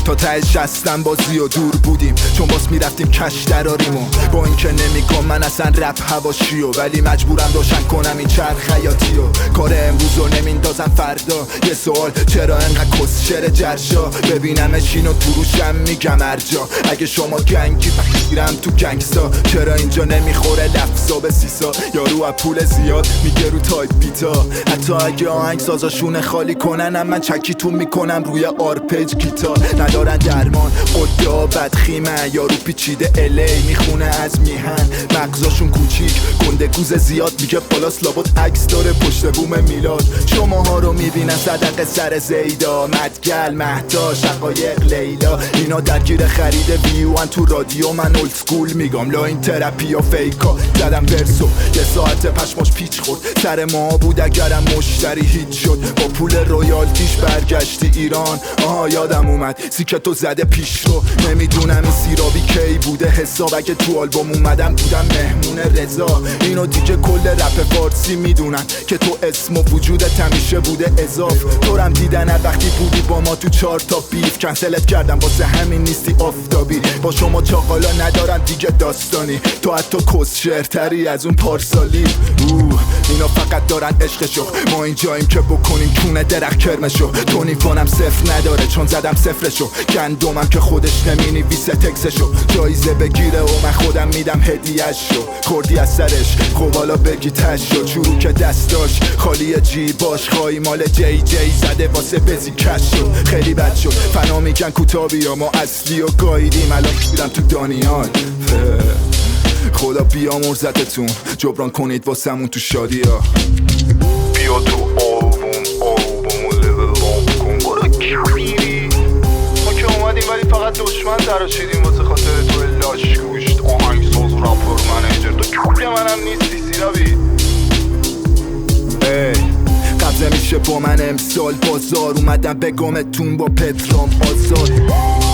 تا ته شستن بازی و دور بودیم چون باز میرفتیم کش دراریمو. با اینکه نمیگم من اصلا رپ هواشیو، ولی مجبورم روشن کنم این چرخ حیاتیو. کار امروزو نمیندازم فردا. یه سوال چرا انقدر کسشر جرشا؟ ببینمش اینو تو روشم میگم ارجا. اگه شما گنگی بگیرم تو گنگستا. چرا اینجا نمیخوره لفظا به سیسا؟ یارو از پول زیاد میگه رو تایپ بیتا. حتی اگه آهنگ سازاشون خالی کننم من چکیتون میکنم روی آرپیج گیتار. ندارن درمان قدا بدخیمن، یارو پیچیده الی میخونه از میهن. مغزاشون کوچیک گنده گوز زیاد میگه پالاس لابد عکس داره پشت بوم میلاد. شماها رو میبینن صدقه سر زیدا، مدگل مهدا شقایق لیلا. اینا درگیر خرید ویوان تو رادیو، من اولد سکول میگم لا این ترپی و فیکا. زدم ورسو یه ساعت پشماش پیچ خورد سر ما بود اگرم مشتری هیچ شد. با پول رویالتیش برگشتی ایران. آها یادم اومد سیکتو زده پیش رو. نمیدونم این سیرابی کی بوده حساب. اگه تو آلبوم اومدم بودم مهمون رضا. اینو دیگه کل رپ فارسی میدونن که تو اسم و وجودت همیشه بوده اضاف. تورم دیدن وقتی بودی با ما تو 4 تا بیف. کنسلت کردم واسه همین نیستی آفتابی. با شما چاقالا ندارم دیگه داستانی. تو حتی کسشرتری از اون پارسالی. اینا فقط دارن عشقشو. ما اینجاییم که بکنیم کونه درخت کرمشو. تونیفونم صفر نداره چون زدم صفرشو. گندمم که خودش نمینویسه تکسشو. جایزه بگیره و من خودم میدم هدیه‌شو. کردی از سرش قوالا بگی تشو. چروک دستاش خالی جیباش. خواهی مال جی جی زده واسه بزی کشو. خیلی بد شد فنا میگن کوتابی ما اصلی و گاییدیم. الان میرم تو دانیال. خدا بیامرزتتون جبران کنید واسمون تو شادی ها. بیا تو آلبوم لول کن برو کیری. ما که اومدیم ولی فقط دشمن تراشیدیم واسه خاطر تو لاش گوشت. آهنگساز و راپر منیجر تو کلی منم نیستی سیرابی. قبضه میشه با من امسال بازار. اومدم بگمتون با پدرام آزاد.